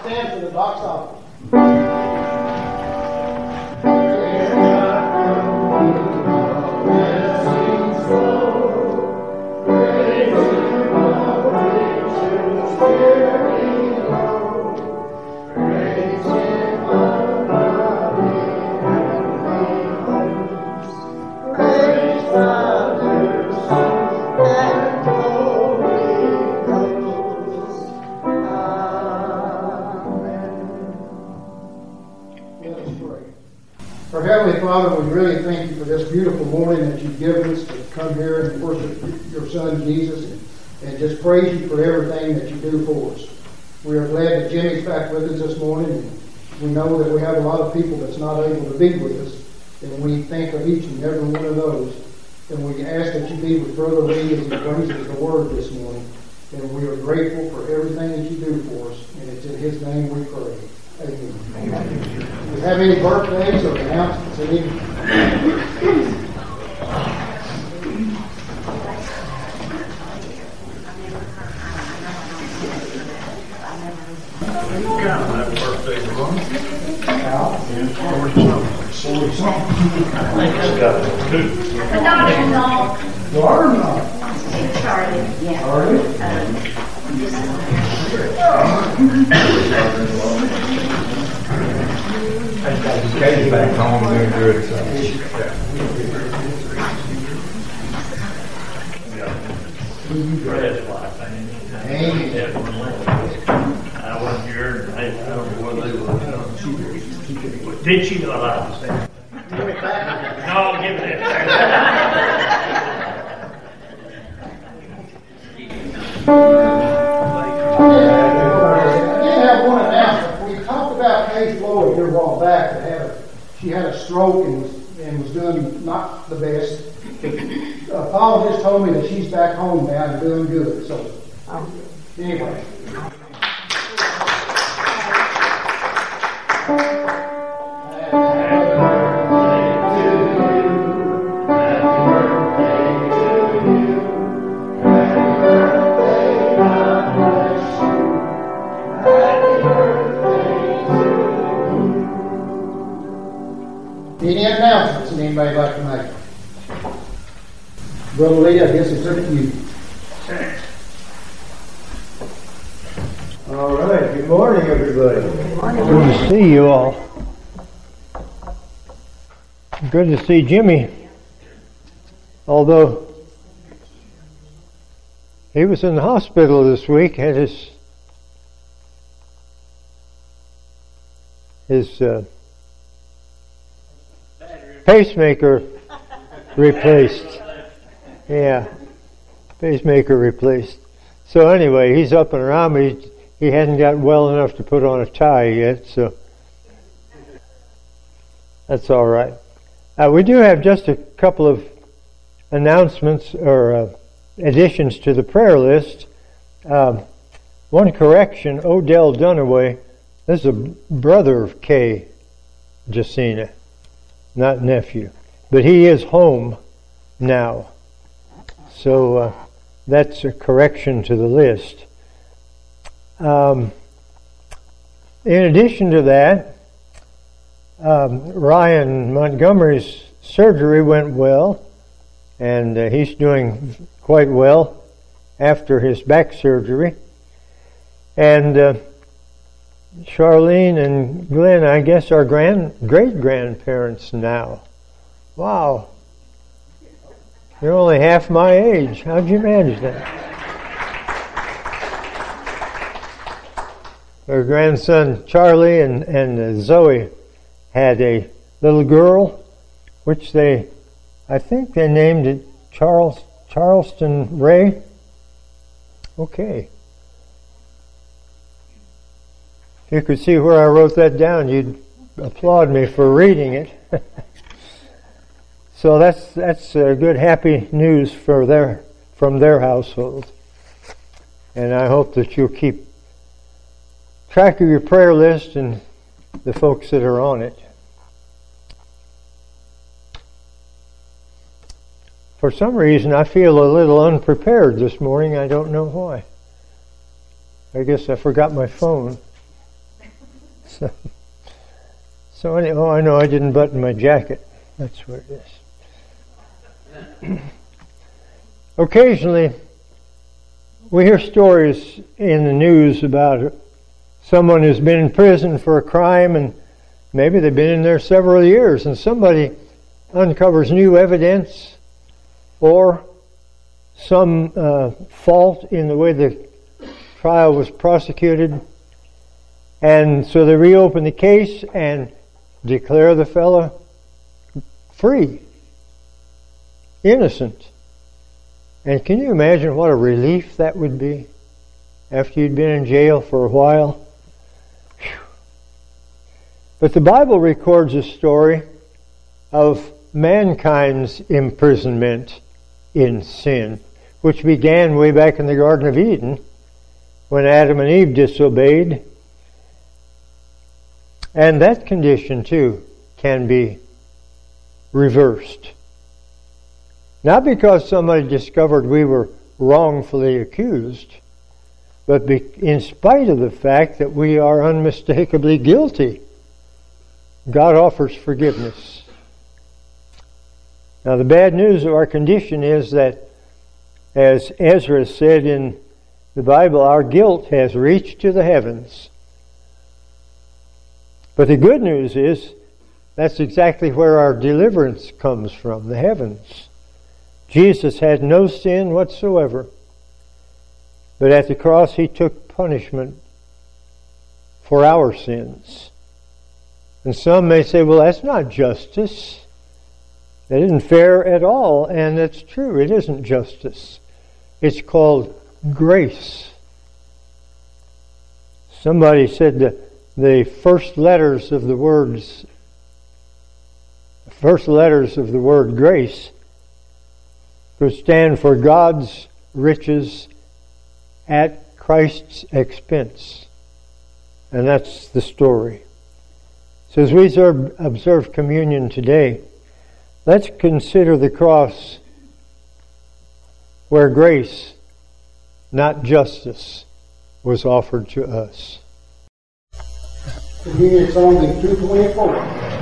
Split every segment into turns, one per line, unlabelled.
stand for the box office. Our Heavenly Father, we really thank you for this beautiful morning that you've given us to come here and worship your Son Jesus and just praise you for everything that you do for us. We are glad that Jimmy's back with us this morning, and we know that we have a lot of people that's not able to be with us, and we think of each and every one of those. And we ask that you be with Brother Lee as he brings us the word this morning. And we are grateful for everything that you do for us, and it's in his name we pray. Amen. Do you have any birthdays or announcements?
Happy birthday, everyone.
Al?
And 40-something. He's got two.
My daughter-in-law.
Daughter-in-law?
Charlie, yeah.
Charlie?
Katie's back home doing good, so. Brad's wife, I wasn't here, I don't know whether they were. Did she know a lot of things?
Give it back.
No, give it that.
I did have one announcement. We talked about Kay Floyd here a while back that she had a stroke and was doing not the best. Paul just told me that she's back home now and doing good. So anyway. Any announcements that anybody like to make? Brother Lee, I guess it's up to you.
All right. Good morning, everybody.
Good to see you all. Good to see Jimmy. Although he was in the hospital this week, had his pacemaker replaced. Yeah, pacemaker replaced. So anyway, he's up and around, but he hasn't got well enough to put on a tie yet, so that's all right. We do have just a couple of announcements or additions to the prayer list. One correction, Odell Dunaway, this is a brother of Kay Jacina, not nephew. But he is home now. So that's a correction to the list. In addition to that, Ryan Montgomery's surgery went well, and he's doing quite well after his back surgery. And Charlene and Glenn, I guess, are great-grandparents now. Wow. You're only half my age. How'd you manage that? Her grandson Charlie and Zoe had a little girl, which I think they named it Charleston Ray. Okay. If you could see where I wrote that down, you'd applaud me for reading it. So that's good, happy news from their household. And I hope that you'll keep track of your prayer list and the folks that are on it. For some reason, I feel a little unprepared this morning. I don't know why. I guess I forgot my phone. So anyway, oh, I know I didn't button my jacket. That's what it is. Occasionally, we hear stories in the news about someone who's been in prison for a crime, and maybe they've been in there several years, and somebody uncovers new evidence or some fault in the way the trial was prosecuted, and so they reopen the case and declare the fellow free, innocent. And can you imagine what a relief that would be after you'd been in jail for a while? Whew. But the Bible records a story of mankind's imprisonment in sin, which began way back in the Garden of Eden when Adam and Eve disobeyed. And that condition, too, can be reversed. Not because somebody discovered we were wrongfully accused, but in spite of the fact that we are unmistakably guilty. God offers forgiveness. Now, the bad news of our condition is that, as Ezra said in the Bible, our guilt has reached to the heavens. But the good news is that's exactly where our deliverance comes from, the heavens. Jesus had no sin whatsoever, but at the cross He took punishment for our sins. And some may say, well, that's not justice. That isn't fair at all, and that's true. It isn't justice. It's called grace. Somebody said that the first letters of the word grace could stand for God's riches at Christ's expense. And that's the story. So as we observe communion today, let's consider the cross where grace, not justice, was offered to us.
Communion song 224.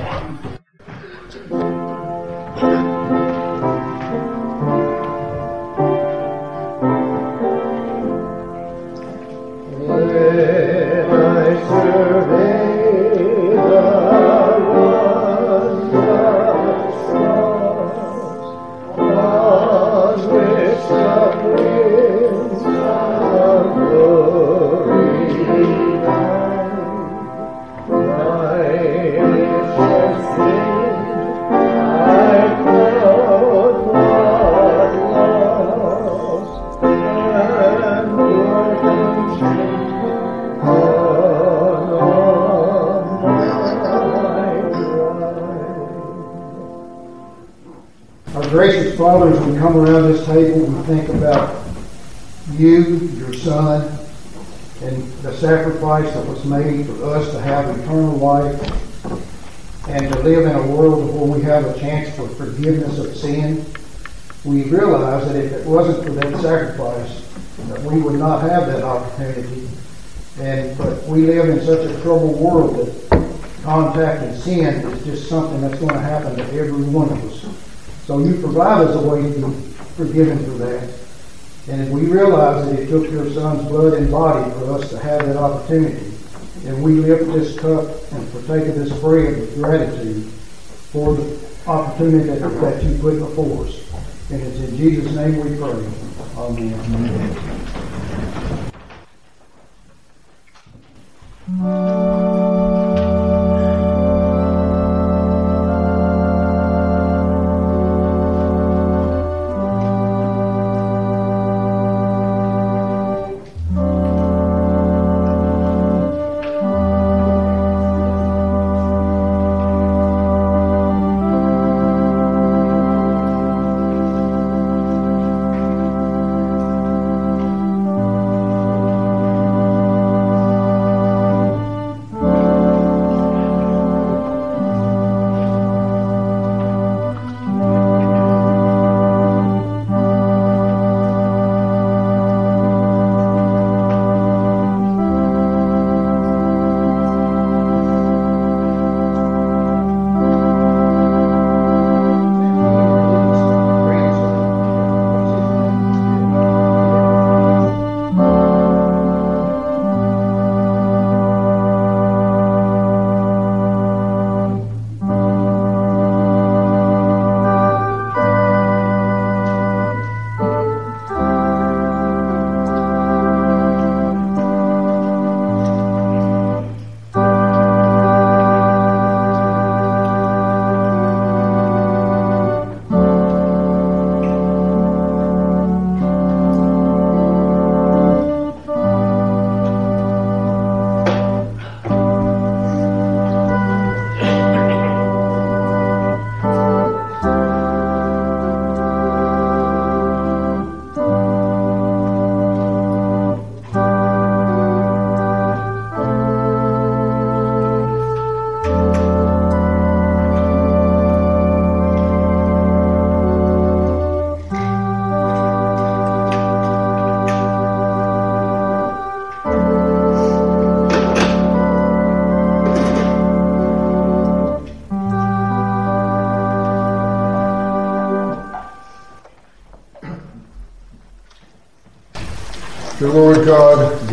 Gracious Father, as we come around this table, we think about you, your Son, and the sacrifice that was made for us to have eternal life and to live in a world where we have a chance for forgiveness of sin. We realize that if it wasn't for that sacrifice, that we would not have that opportunity. But we live in such a troubled world that contact and sin is just something that's going to happen to every one of us. So you provide us a way to be forgiven for that. And if we realize that it took your Son's blood and body for us to have that opportunity, and we lift this cup and partake of this bread with gratitude for the opportunity that you put before us. And it's in Jesus' name we pray. Amen.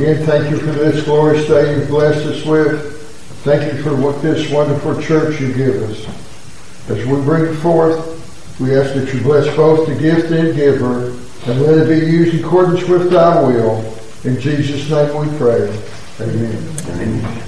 again, thank you for this glorious day you've blessed us with. Thank you for what this wonderful church you give us. As we bring it forth, we ask that you bless both the gift and giver, and let it be used in accordance with thy will. In Jesus' name we pray. Amen. Amen.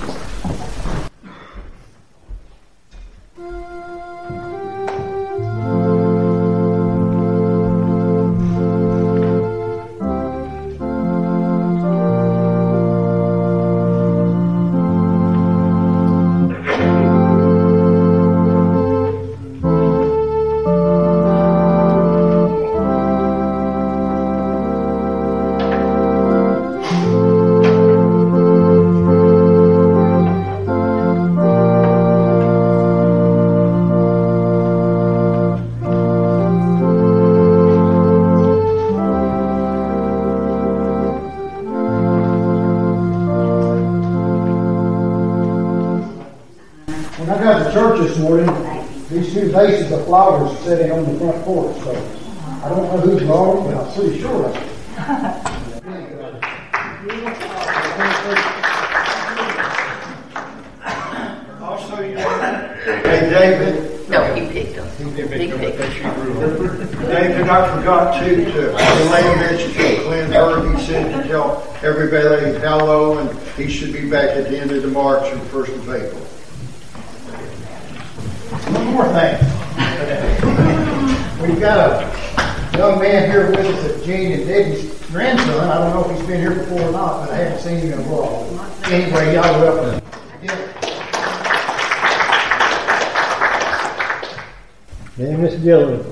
When I got to church this morning, these two vases of flowers are sitting on the front porch, so I don't know who's wrong, but I'm pretty sure of it.
Also, you
Hey, David.
No, he picked them.
David, I forgot to relay a message from Clint Hurd. He said to tell everybody hello, and he should be back at the end of the March and 1st of April.
One more thing. We've got a young man here with us at Gene and Debbie's grandson. I don't know if he's been here before or not, but I haven't seen him in a while. Anyway, y'all are welcome.
Hey, Miss Dillon.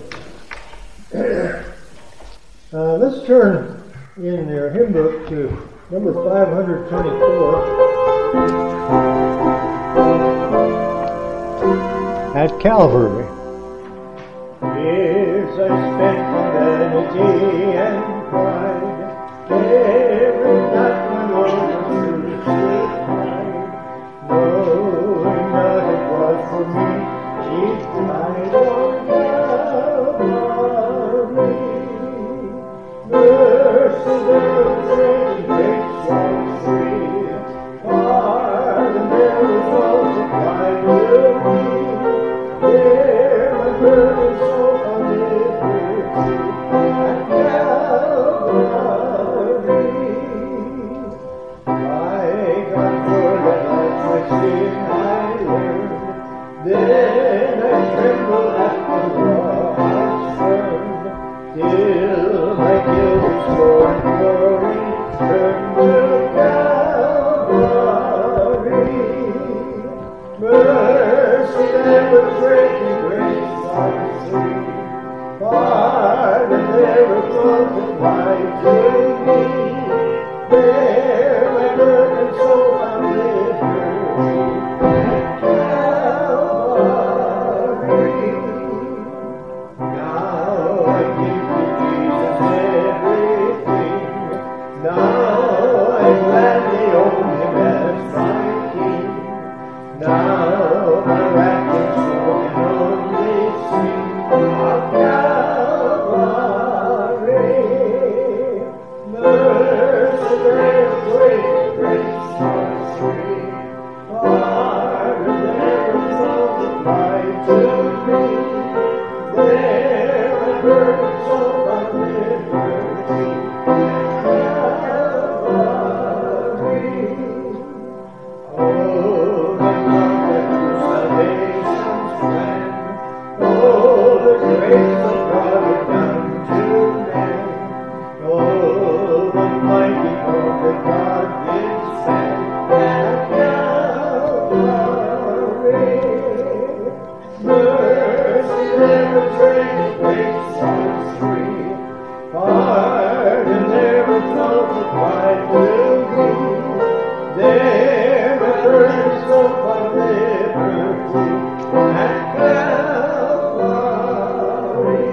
Let's turn in your hymn book to number 524. At Calvary. Years I spent in vanity and pride, every night my Lord stood cried, knowing that it was for me, Jesus died on Calvary. Mercy there was great and grace was free, far the narrow falls of pride will be. There my burden soul on liberty at Calvary. I got for that life my sin I learned. Then I tremble at the Lord's firm, till my guilt is torn glory turn to Calvary. Mercy that was great and grace was free, pardon never multiplied to me. There my burden soul found liberty at Calvary. Now I give to Jesus everything. Now I gladly own him as my King. Now my raptured soul can only sing of Calvary. Mercy there great grace was free, pardon never multiplied to me. There my burden soul found liberty at Calvary. Oh, the love that through salvation's plan, oh, the grace of God it done to man, oh, the mighty hope that God did send at Calvary. Mercy never trained, grace was free, pardon never multiplied will be. There my burden soul found liberty at Calvary.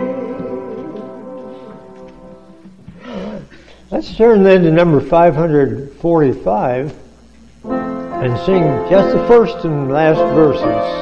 Let's turn then to number 545 and sing just the first and last verses.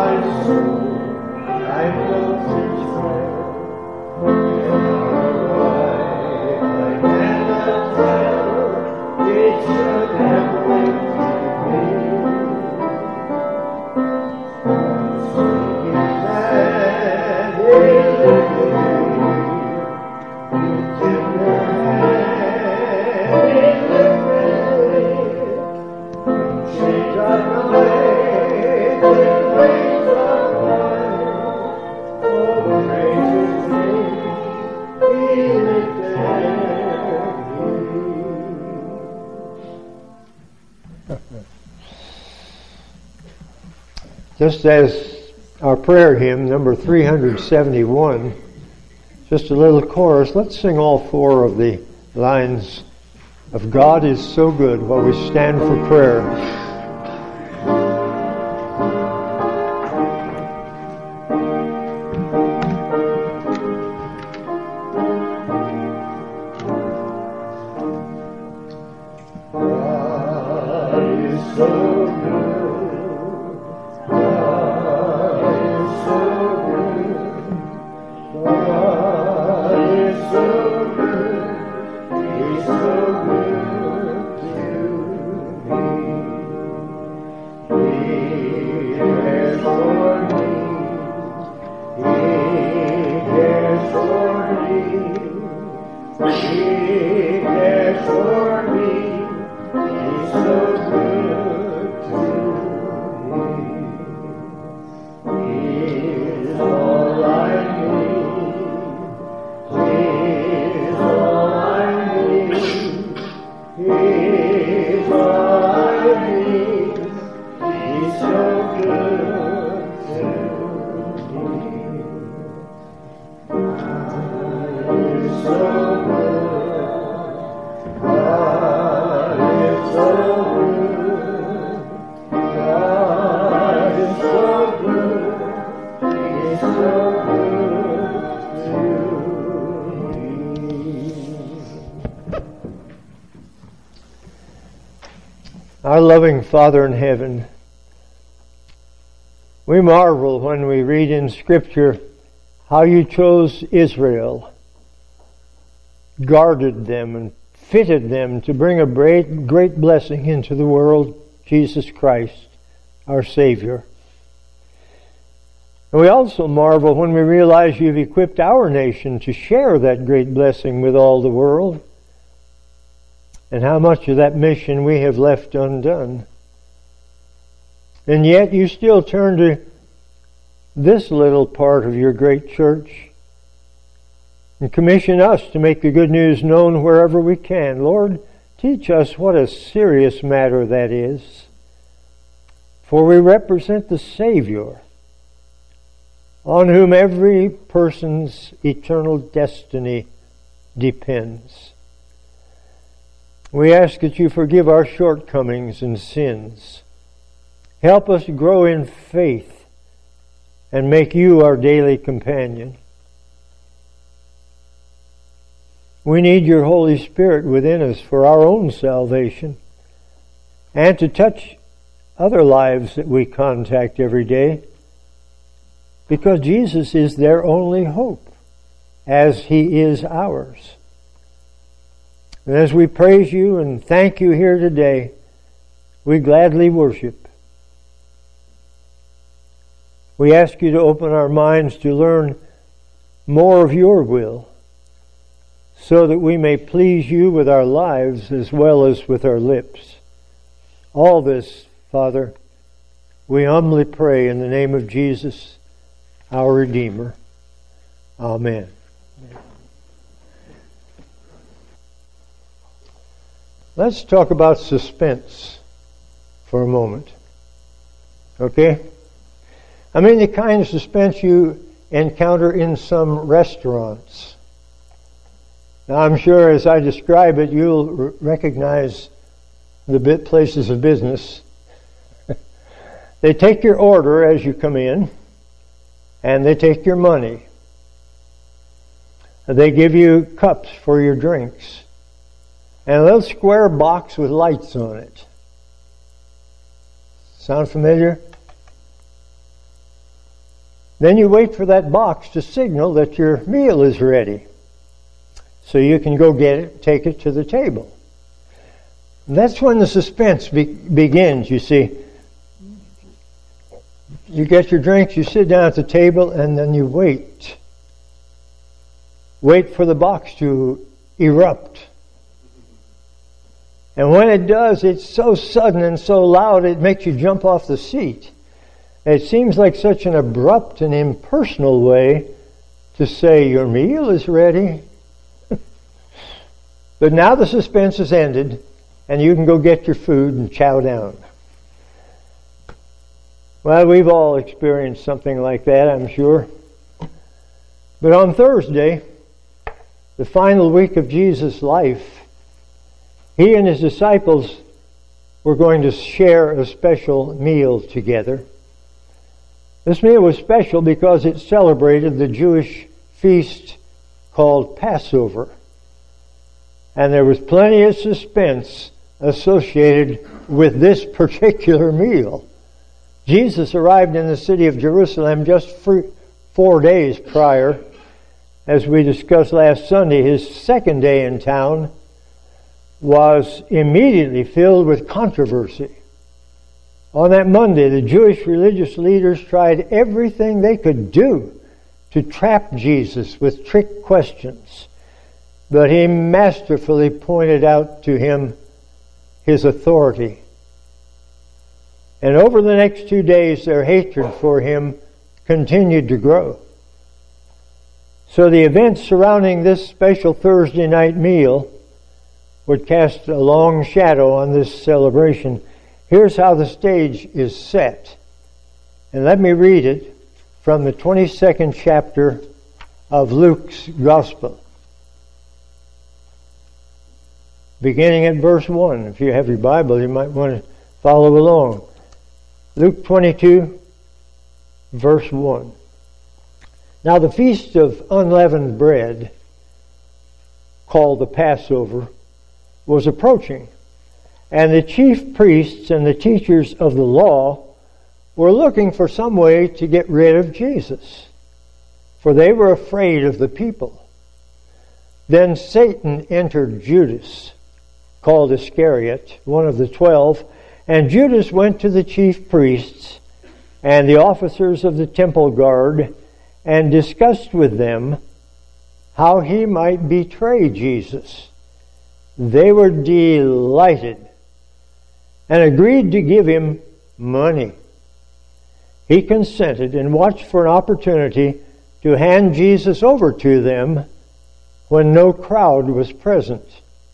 Just as our prayer hymn, number 371, just a little chorus. Let's sing all four of the lines of God is so good while we stand for prayer. Our loving Father in heaven, we marvel when we read in Scripture how you chose Israel, guarded them and fitted them to bring a great blessing into the world, Jesus Christ, our Savior. And we also marvel when we realize you've equipped our nation to share that great blessing with all the world, and how much of that mission we have left undone. And yet you still turn to this little part of your great church and commission us to make the good news known wherever we can. Lord, teach us what a serious matter that is. For we represent the Savior, on whom every person's eternal destiny depends. We ask that you forgive our shortcomings and sins. Help us grow in faith and make you our daily companion. We need your Holy Spirit within us for our own salvation and to touch other lives that we contact every day, because Jesus is their only hope, as He is ours. And as we praise you and thank you here today, we gladly worship. We ask you to open our minds to learn more of your will, so that we may please you with our lives as well as with our lips. All this, Father, we humbly pray in the name of Jesus, our Redeemer. Amen. Let's talk about suspense for a moment. Okay? I mean the kind of suspense you encounter in some restaurants. Now I'm sure as I describe it, you'll recognize the places of business. They take your order as you come in, and they take your money. They give you cups for your drinks, and a little square box with lights on it. Sound familiar? Then you wait for that box to signal that your meal is ready. So you can go get it, take it to the table. And that's when the suspense begins, you see. You get your drinks, you sit down at the table, and then you wait. Wait for the box to erupt. And when it does, it's so sudden and so loud, it makes you jump off the seat. It seems like such an abrupt and impersonal way to say, your meal is ready. But now the suspense is ended, and you can go get your food and chow down. Well, we've all experienced something like that, I'm sure. But on Thursday, the final week of Jesus' life, he and his disciples were going to share a special meal together. This meal was special because it celebrated the Jewish feast called Passover. And there was plenty of suspense associated with this particular meal. Jesus arrived in the city of Jerusalem just 4 days prior. As we discussed last Sunday, his second day in town was immediately filled with controversy. On that Monday, the Jewish religious leaders tried everything they could do to trap Jesus with trick questions. But he masterfully pointed out to him his authority. And over the next 2 days, their hatred for him continued to grow. So the events surrounding this special Thursday night meal would cast a long shadow on this celebration. Here's how the stage is set. And let me read it from the 22nd chapter of Luke's Gospel. Beginning at verse 1. If you have your Bible, you might want to follow along. Luke 22, verse 1. Now the feast of unleavened bread, called the Passover, was approaching. And the chief priests and the teachers of the law were looking for some way to get rid of Jesus, for they were afraid of the people. Then Satan entered Judas, called Iscariot, one of the 12, and Judas went to the chief priests and the officers of the temple guard and discussed with them how he might betray Jesus. They were delighted and agreed to give him money. He consented and watched for an opportunity to hand Jesus over to them when no crowd was present.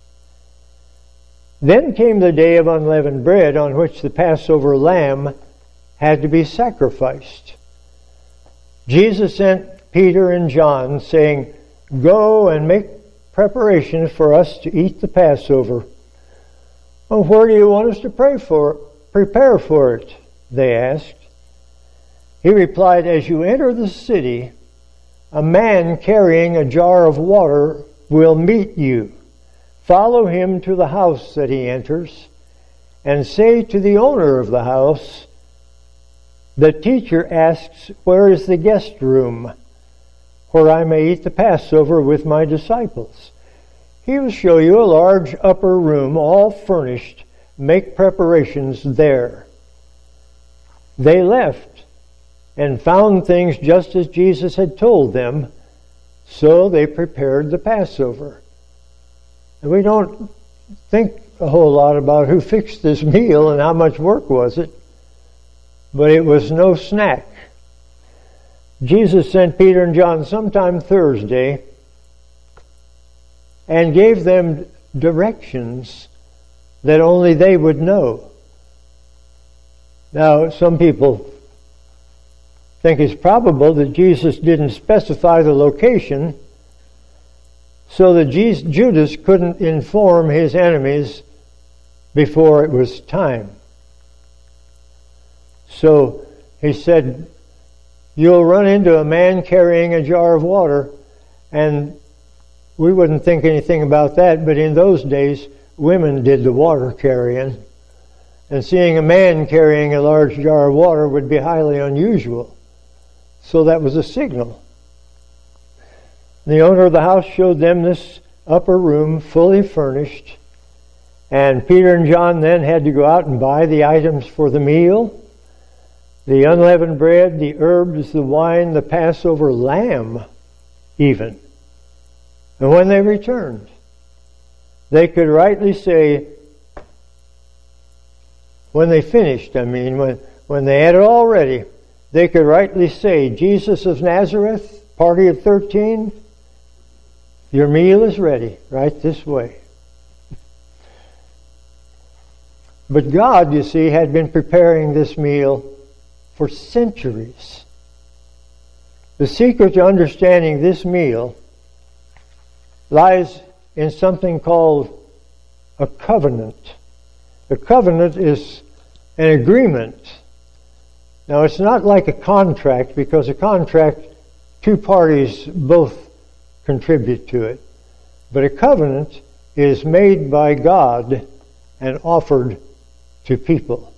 Then came the day of unleavened bread, on which the Passover lamb had to be sacrificed. Jesus sent Peter and John, saying, "Go and make preparations for us to eat the Passover." "Well, where do you want us to prepare for it?" they asked. He replied, "As you enter the city, a man carrying a jar of water will meet you. Follow him to the house that he enters, and say to the owner of the house, 'The teacher asks, where is the guest room, where I may eat the Passover with my disciples?' He will show you a large upper room, all furnished. Make preparations there." They left and found things just as Jesus had told them, so they prepared the Passover. And we don't think a whole lot about who fixed this meal and how much work was it, but it was no snack. Jesus sent Peter and John sometime Thursday and gave them directions that only they would know. Now, some people think it's probable that Jesus didn't specify the location so that Judas couldn't inform his enemies before it was time. So he said, "You'll run into a man carrying a jar of water," and we wouldn't think anything about that, but in those days, women did the water carrying, and seeing a man carrying a large jar of water would be highly unusual. So that was a signal. The owner of the house showed them this upper room fully furnished, and Peter and John then had to go out and buy the items for the meal, the unleavened bread, the herbs, the wine, the Passover lamb even. And when they returned, they could rightly say, when they finished, when they had it all ready, they could rightly say, Jesus of Nazareth, party of 13, your meal is ready, right this way. But God, you see, had been preparing this meal for centuries. The secret to understanding this meal lies in something called a covenant. A covenant is an agreement. Now, it's not like a contract, because a contract, two parties both contribute to it. But a covenant is made by God and offered to people.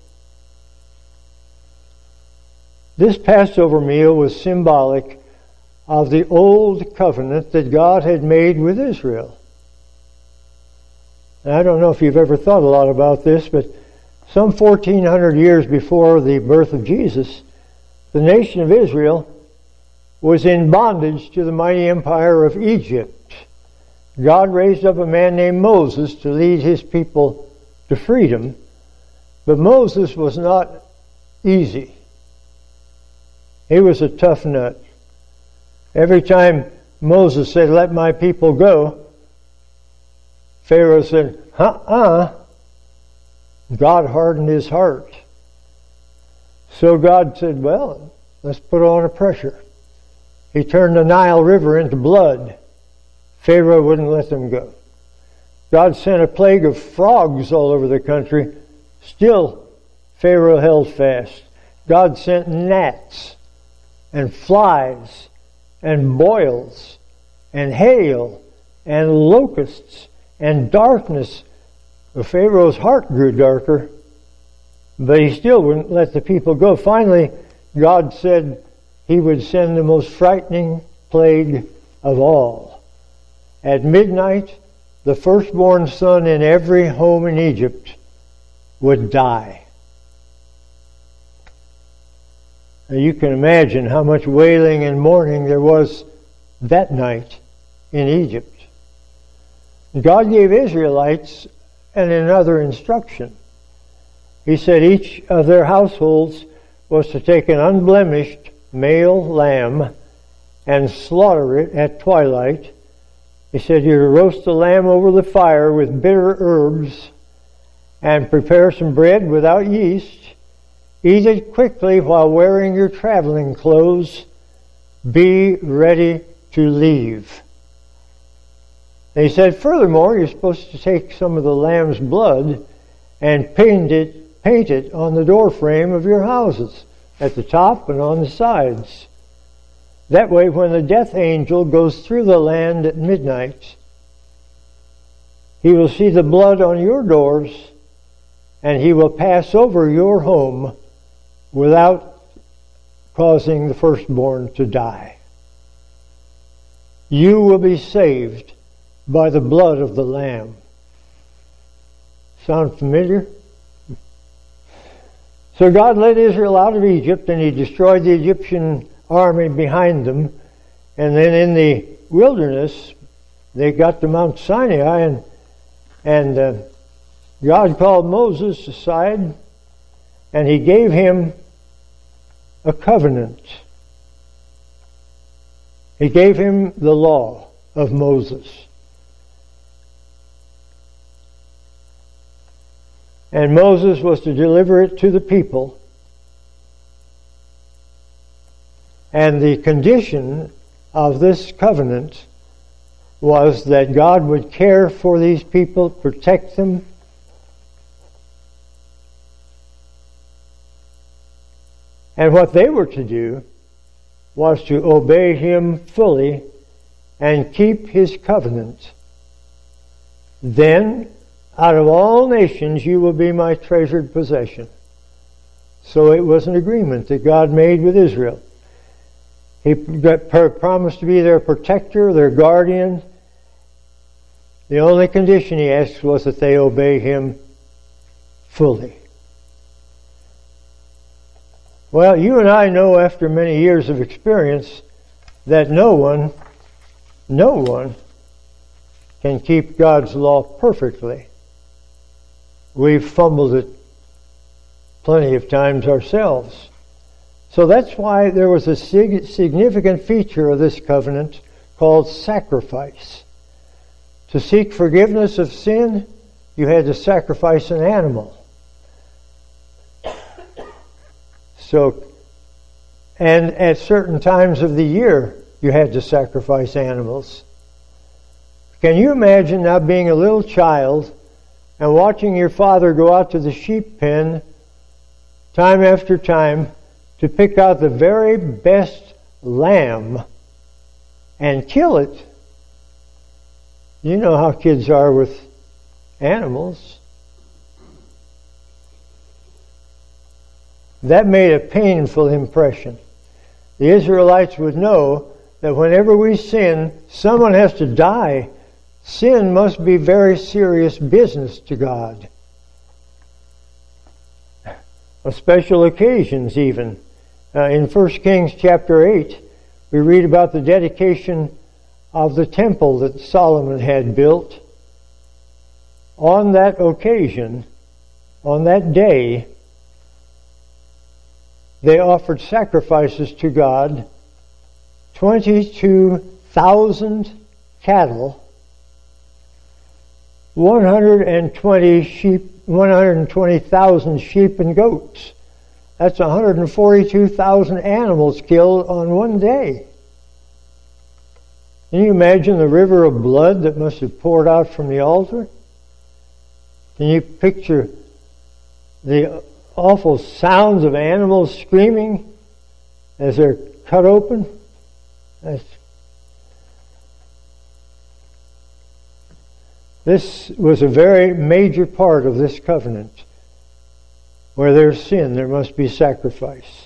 This Passover meal was symbolic of the old covenant that God had made with Israel. And I don't know if you've ever thought a lot about this, but some 1,400 years before the birth of Jesus, the nation of Israel was in bondage to the mighty empire of Egypt. God raised up a man named Moses to lead his people to freedom, but Moses was not easy. He was a tough nut. Every time Moses said, "Let my people go," Pharaoh said, God hardened his heart. So God said, well, let's put on a pressure. He turned the Nile River into blood. Pharaoh wouldn't let them go. God sent a plague of frogs all over the country. Still, Pharaoh held fast. God sent gnats and flies and boils and hail and locusts and darkness. Pharaoh's heart grew darker, but he still wouldn't let the people go. Finally, God said he would send the most frightening plague of all. At midnight, the firstborn son in every home in Egypt would die. Now you can imagine how much wailing and mourning there was that night in Egypt. God gave Israelites another instruction. He said each of their households was to take an unblemished male lamb and slaughter it at twilight. He said you're to roast the lamb over the fire with bitter herbs and prepare some bread without yeast. Eat it quickly while wearing your traveling clothes. Be ready to leave. And he said, furthermore, you're supposed to take some of the lamb's blood and paint it on the door frame of your houses, at the top and on the sides. That way, when the death angel goes through the land at midnight, he will see the blood on your doors, and he will pass over your home without causing the firstborn to die. You will be saved by the blood of the Lamb. Sound familiar? So God led Israel out of Egypt, and he destroyed the Egyptian army behind them. And then in the wilderness, they got to Mount Sinai, and God called Moses aside, and he gave him a covenant. He gave him the law of Moses. And Moses was to deliver it to the people. And the condition of this covenant was that God would care for these people, protect them, and what they were to do was to obey him fully and keep his covenant. Then, out of all nations you will be my treasured possession. So it was an agreement that God made with Israel. He promised to be their protector, their guardian. The only condition he asked was that they obey him fully. Well, you and I know after many years of experience that no one can keep God's law perfectly. We've fumbled it plenty of times ourselves. So that's why there was a significant feature of this covenant called sacrifice. To seek forgiveness of sin, you had to sacrifice an animal. And at certain times of the year, you had to sacrifice animals. Can you imagine now being a little child and watching your father go out to the sheep pen time after time to pick out the very best lamb and kill it? You know how kids are with animals. That made a painful impression. The Israelites would know that whenever we sin, someone has to die. Sin must be very serious business to God. On special occasions even. In 1 Kings chapter 8, we read about the dedication of the temple that Solomon had built. On that occasion, on that day, they offered sacrifices to God, 22,000 cattle, 120,000 sheep and goats. That's 142,000 animals killed on one day. Can you imagine the river of blood that must have poured out from the altar? Can you picture the awful sounds of animals screaming as they're cut open? This was a very major part of this covenant. Where there's sin, there must be sacrifice.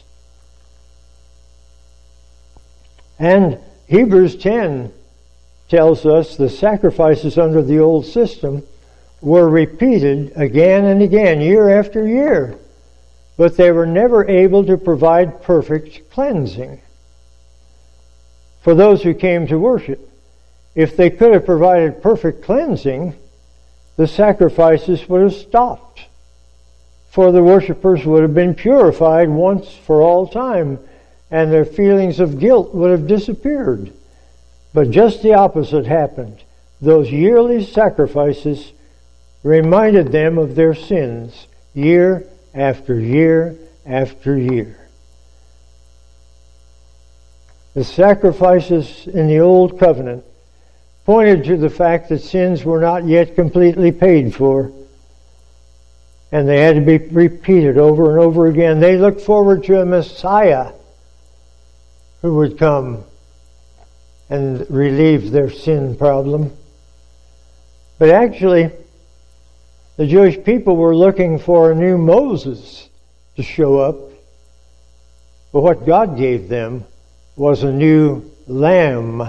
And Hebrews 10 tells us the sacrifices under the old system were repeated again and again, year after year. But they were never able to provide perfect cleansing for those who came to worship. If they could have provided perfect cleansing, the sacrifices would have stopped. For the worshipers would have been purified once for all time, and their feelings of guilt would have disappeared. But just the opposite happened. Those yearly sacrifices reminded them of their sins, year after year after year. The sacrifices in the Old Covenant pointed to the fact that sins were not yet completely paid for, and they had to be repeated over and over again. They looked forward to a Messiah who would come and relieve their sin problem. But actually, the Jewish people were looking for a new Moses to show up. But what God gave them was a new lamb.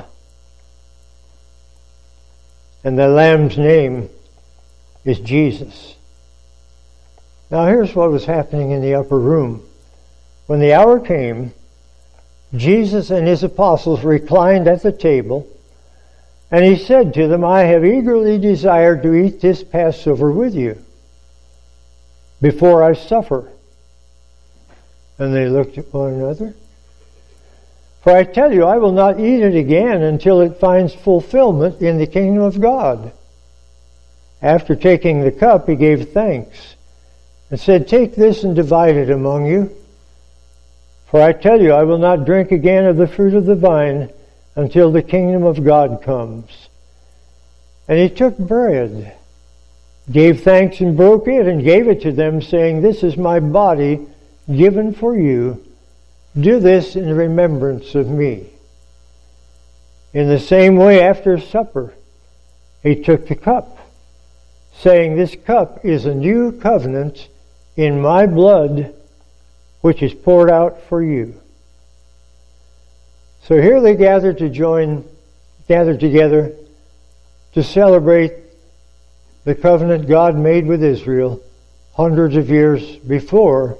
And the lamb's name is Jesus. Now here's what was happening in the upper room. When the hour came, Jesus and his apostles reclined at the table, and he said to them, I have eagerly desired to eat this Passover with you before I suffer. And they looked at one another. For I tell you, I will not eat it again until it finds fulfillment in the kingdom of God. After taking the cup, he gave thanks and said, Take this and divide it among you. For I tell you, I will not drink again of the fruit of the vine until the kingdom of God comes. And he took bread, gave thanks and broke it, and gave it to them, saying, This is my body given for you. Do this in remembrance of me. In the same way, after supper, he took the cup, saying, This cup is a new covenant in my blood, which is poured out for you. So here they gathered together to celebrate the covenant God made with Israel hundreds of years before.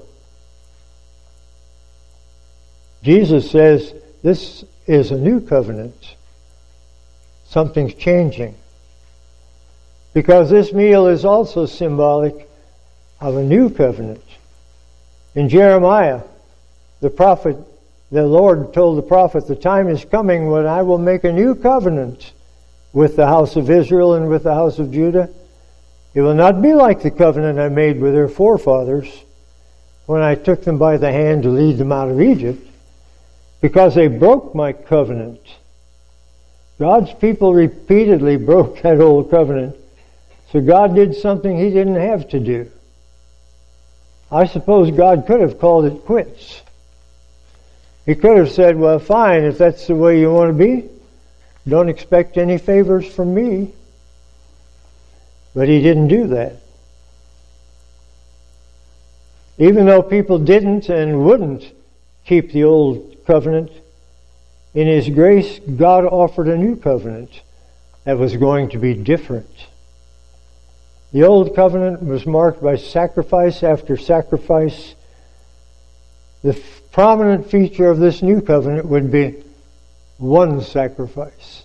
Jesus says this is a new covenant. Something's changing. Because this meal is also symbolic of a new covenant. In Jeremiah, the prophet, the Lord told the prophet, the time is coming when I will make a new covenant with the house of Israel and with the house of Judah. It will not be like the covenant I made with their forefathers when I took them by the hand to lead them out of Egypt, because they broke my covenant. God's people repeatedly broke that old covenant, so God did something He didn't have to do. I suppose God could have called it quits. He could have said, well, fine, if that's the way you want to be, don't expect any favors from me. But He didn't do that. Even though people didn't and wouldn't keep the old covenant, in His grace, God offered a new covenant that was going to be different. The old covenant was marked by sacrifice after sacrifice. The prominent feature of this new covenant would be one sacrifice.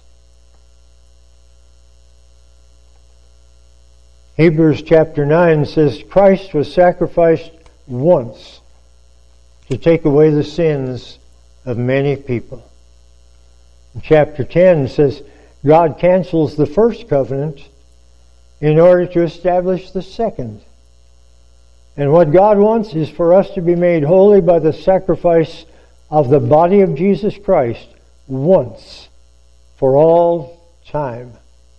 Hebrews chapter 9 says Christ was sacrificed once to take away the sins of many people. And chapter 10 says God cancels the first covenant in order to establish the second. And what God wants is for us to be made holy by the sacrifice of the body of Jesus Christ once for all time.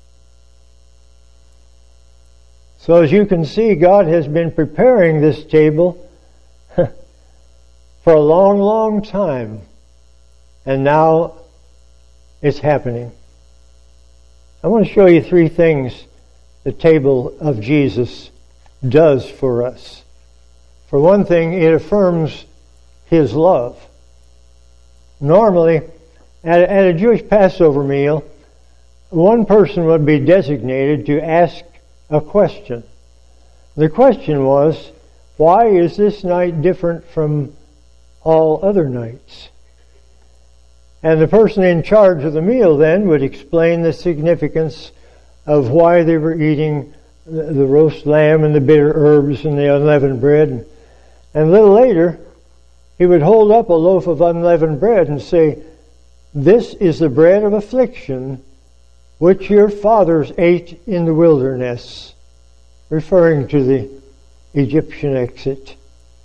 So as you can see, God has been preparing this table for a long, long time. And now it's happening. I want to show you three things the table of Jesus does for us. For one thing, it affirms His love. Normally, at a Jewish Passover meal, one person would be designated to ask a question. The question was, why is this night different from all other nights? And the person in charge of the meal then would explain the significance of why they were eating the roast lamb and the bitter herbs and the unleavened bread. And a little later, he would hold up a loaf of unleavened bread and say, "This is the bread of affliction which your fathers ate in the wilderness," referring to the Egyptian exit.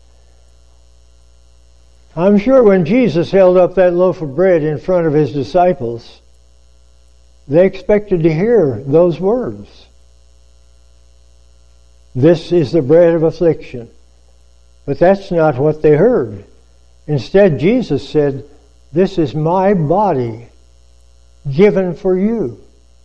I'm sure when Jesus held up that loaf of bread in front of His disciples, they expected to hear those words. This is the bread of affliction. But that's not what they heard. Instead, Jesus said, "This is my body given for you."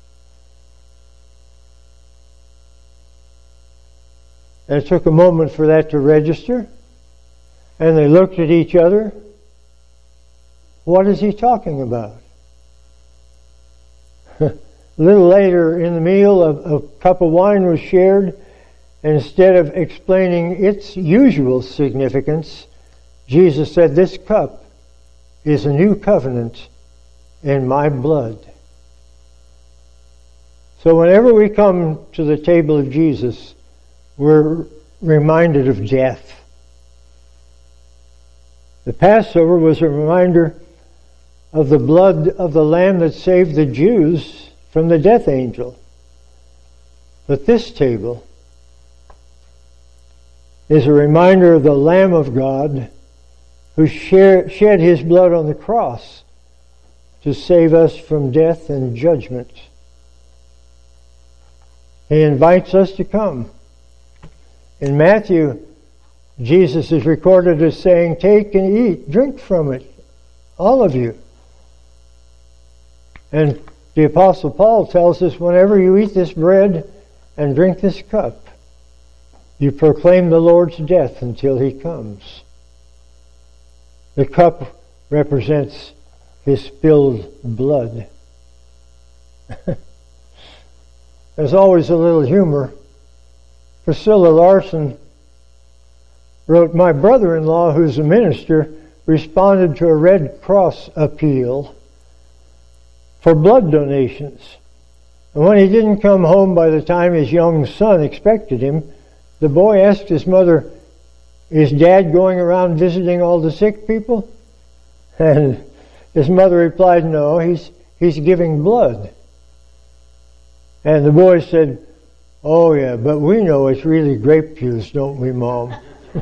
And it took a moment for that to register. And they looked at each other. What is He talking about? A little later in the meal, a cup of wine was shared. And instead of explaining its usual significance, Jesus said, "This cup is a new covenant in my blood." So whenever we come to the table of Jesus, we're reminded of death. The Passover was a reminder of the blood of the Lamb that saved the Jews from the death angel. But this table is a reminder of the Lamb of God who shed His blood on the cross to save us from death and judgment. He invites us to come. In Matthew, Jesus is recorded as saying, "Take and eat, drink from it, all of you." And the Apostle Paul tells us, whenever you eat this bread and drink this cup, you proclaim the Lord's death until He comes. The cup represents His spilled blood. There's always a little humor. Priscilla Larson wrote, "My brother-in-law, who's a minister, responded to a Red Cross appeal for blood donations. And when he didn't come home by the time his young son expected him, the boy asked his mother, 'Is Dad going around visiting all the sick people?' And his mother replied, 'No, he's giving blood.' And the boy said, 'Oh yeah, but we know it's really grape juice, don't we, Mom?'"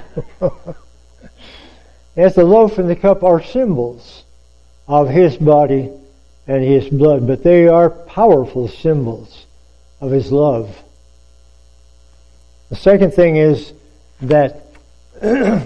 As the loaf and the cup are symbols of His body and His blood, but they are powerful symbols of His love. The second thing is that the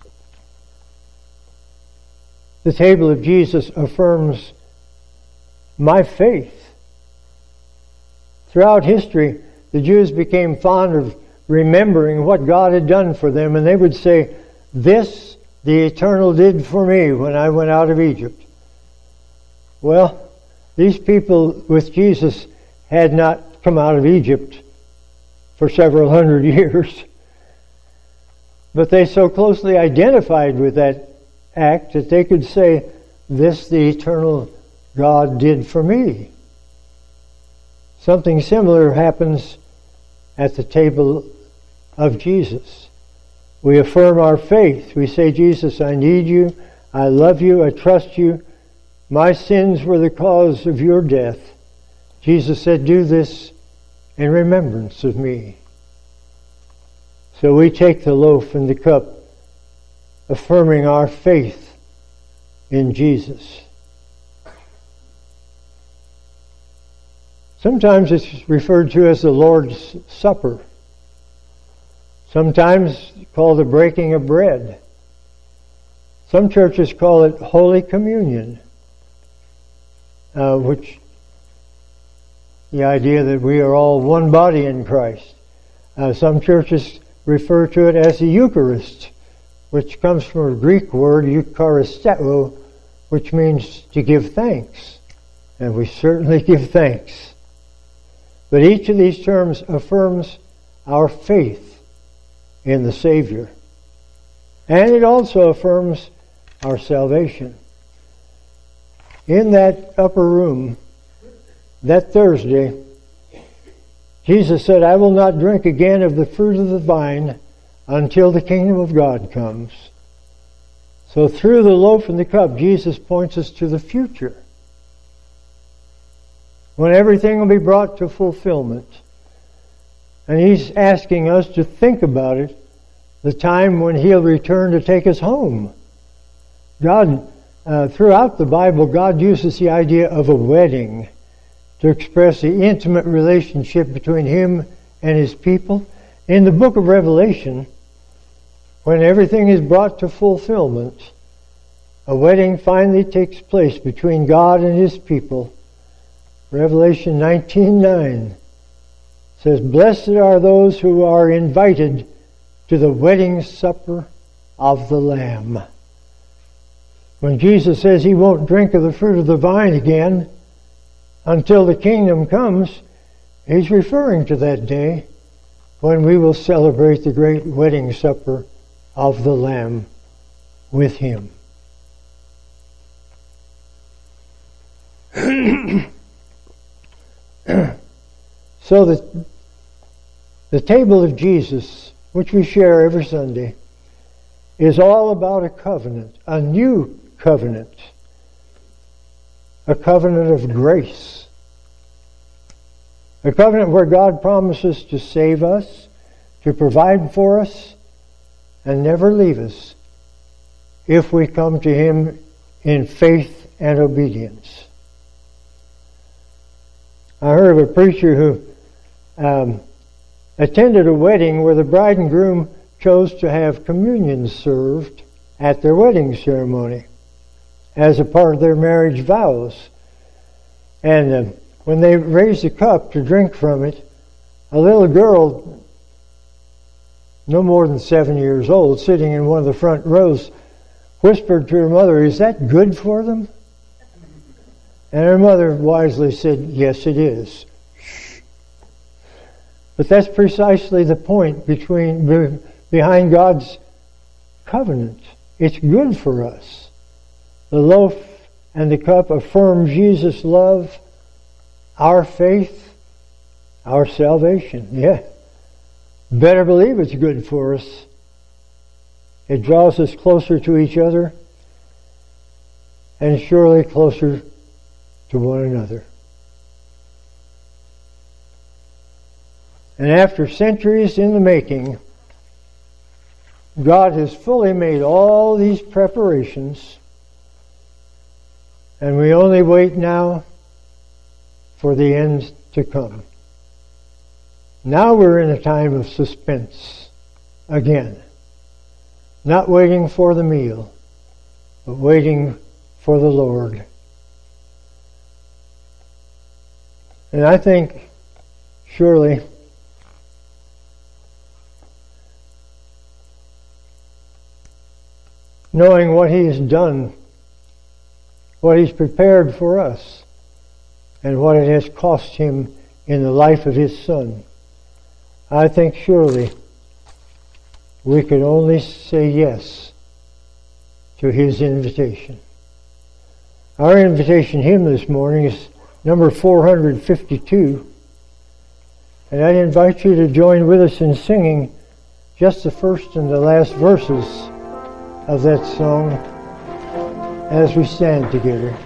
table of Jesus affirms my faith. Throughout history, the Jews became fond of remembering what God had done for them, and they would say, "This the Eternal did for me when I went out of Egypt." Well, these people with Jesus had not come out of Egypt for several hundred years, but they so closely identified with that act that they could say, "This the Eternal God did for me." Something similar happens at the table of Jesus. We affirm our faith. We say, "Jesus, I need you. I love you. I trust you. My sins were the cause of your death." Jesus said, "Do this in remembrance of me." So we take the loaf and the cup, affirming our faith in Jesus. Sometimes it's referred to as the Lord's Supper. Sometimes called the breaking of bread. Some churches call it Holy Communion, which the idea that we are all one body in Christ. Some churches refer to it as the Eucharist, which comes from a Greek word, eucharisteo, which means to give thanks. And we certainly give thanks. But each of these terms affirms our faith in the Savior. And it also affirms our salvation. In that upper room, that Thursday, Jesus said, "I will not drink again of the fruit of the vine until the kingdom of God comes." So through the loaf and the cup, Jesus points us to the future, when everything will be brought to fulfillment. And He's asking us to think about it, the time when He'll return to take us home. God, throughout the Bible, God uses the idea of a wedding to express the intimate relationship between Him and His people. In the book of Revelation, when everything is brought to fulfillment, a wedding finally takes place between God and His people. Revelation 19:9 says, "Blessed are those who are invited to the wedding supper of the Lamb." When Jesus says He won't drink of the fruit of the vine again until the kingdom comes, He's referring to that day when we will celebrate the great wedding supper of the Lamb with Him. So the table of Jesus, which we share every Sunday, is all about a covenant, a new covenant, a covenant of grace, a covenant where God promises to save us, to provide for us, and never leave us if we come to Him in faith and obedience. I heard of a preacher who attended a wedding where the bride and groom chose to have communion served at their wedding ceremony as a part of their marriage vows. And when they raised a cup to drink from it, a little girl, no more than 7 years old, sitting in one of the front rows, whispered to her mother, "Is that good for them?" And her mother wisely said, yes, it is. But that's precisely the point behind God's covenant. It's good for us. The loaf and the cup affirm Jesus' love, our faith, our salvation. Yeah. Better believe it's good for us. It draws us closer to each other and surely closer to one another. And after centuries in the making, God has fully made all these preparations, and we only wait now for the end to come. Now we're in a time of suspense again. Not waiting for the meal, but waiting for the Lord. And I think, surely, knowing what He has done, what He's prepared for us, and what it has cost Him in the life of His Son, I think surely we could only say yes to His invitation. Our invitation hymn this morning is number 452, and I'd invite you to join with us in singing just the first and the last verses of that song as we stand together.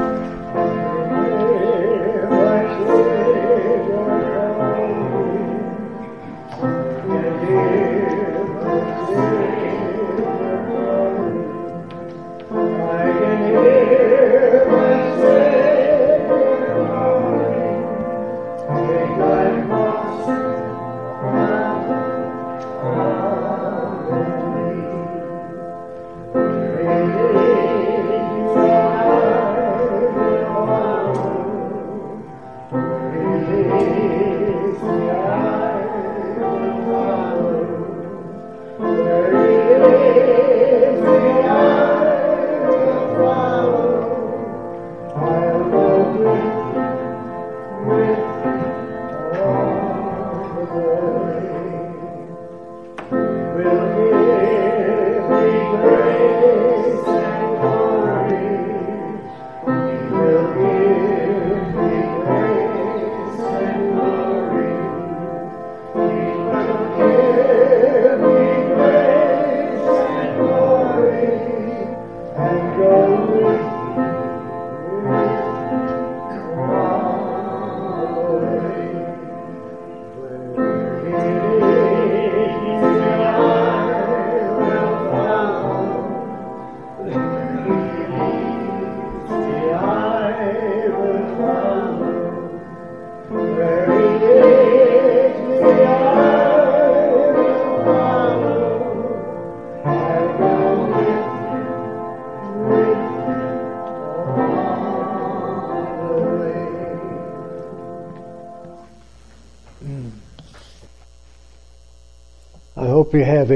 I hope you have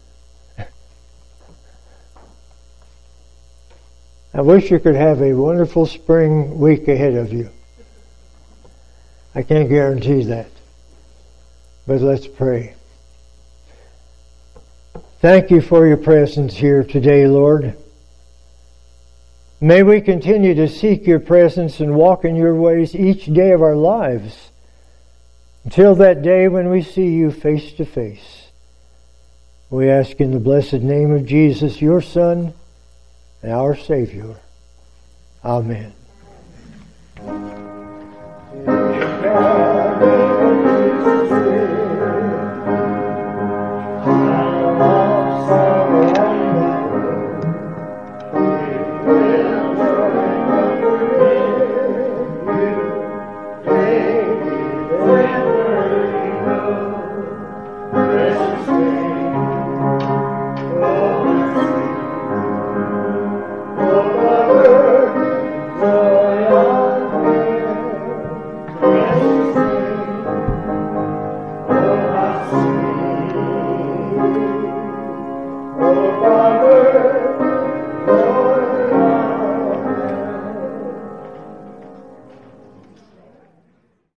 I wish you could have a wonderful spring week ahead of you. I can't guarantee that. But let's pray. Thank you for your presence here today, Lord. May we continue to seek your presence and walk in your ways each day of our lives until that day when we see you face to face. We ask in the blessed name of Jesus, your Son, and our Savior. Amen.